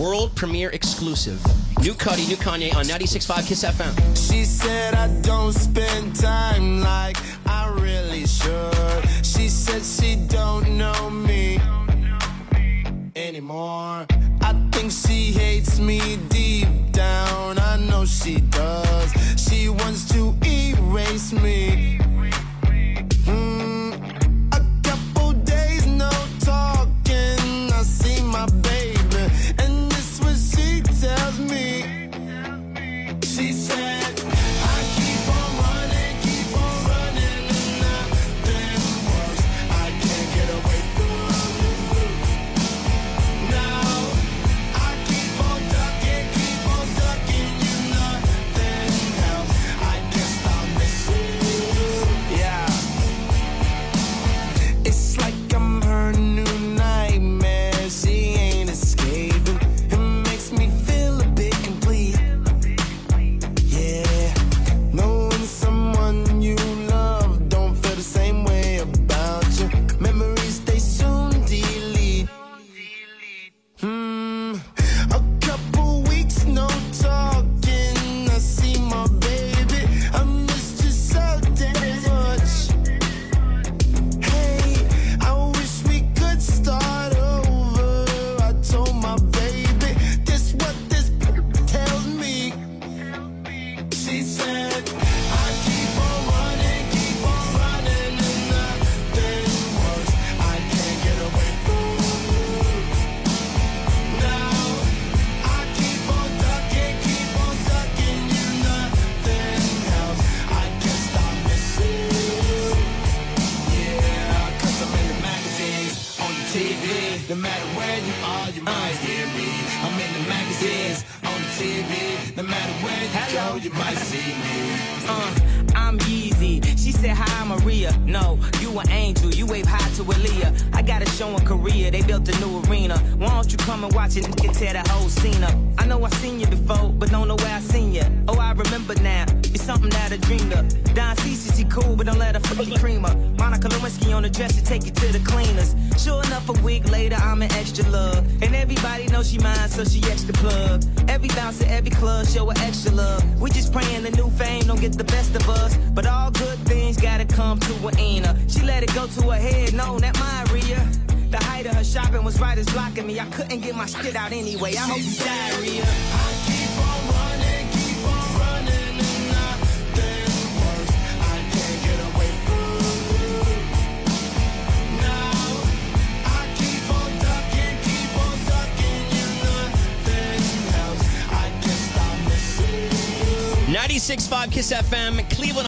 world premiere exclusive. New Cudi, new Kanye on 96.5 Kiss FM. She said I don't spend time like I really should. She said she don't know me anymore. I think she hates me deep down. I know she does. She wants to erase me. A couple days no talking. I see my baby, and this what she tells me. She said I keep on running, and nothing works. I can't get away from you. Now I keep on ducking you. Nothing else. I guess I'm missing you. Yeah. It's like I'm her new nightmare. She ain't escaping. It makes me feel a bit complete. Yeah, knowing someone you love don't feel the same way about you. Memories they soon delete. A couple weeks no talking. I see my baby. I missed you so damn much. Hey, I wish we could start over. I told my baby this what this tells me. She said, I keep on running, and nothing works. I can't get away from you. Now I keep on ducking you. Nothing else. I guess I'm missing you. Yeah, 'cause I'm in the magazines, on the TV. No matter where you are, you might hear me. I'm in the magazines, on the TV. No matter where you go, you might see me. I'm Yeezy. She said, hi, Maria. No, you an angel. You wave high to Aaliyah. I got a show in Korea. They built a new arena. Why don't you come and watch it and tear the whole scene up? I know I seen you before, but don't know where I seen you. Oh, I remember now. It's something that I dreamed of. Don Cece, she cool, but don't let her fucking cream her. Monica Lewinsky on the dresser, take you to the cleaners. Sure enough, a week later, I'm an extra love. And everybody knows she mine, so she extra plug. Every bounce at every club, show her extra love. We just praying the new fame don't get the best of us. But all good things gotta come to an end. She let it go to her head, no, not my Rhea. The height of her shopping was right as blocking me. I couldn't get my shit out anyway. I hope you diarrhea. I keep on running, and nothing works. I can't get away from you. Now I keep on ducking you. Nothing else. I guess I'm missing you. 96.5 Kiss FM, Cleveland.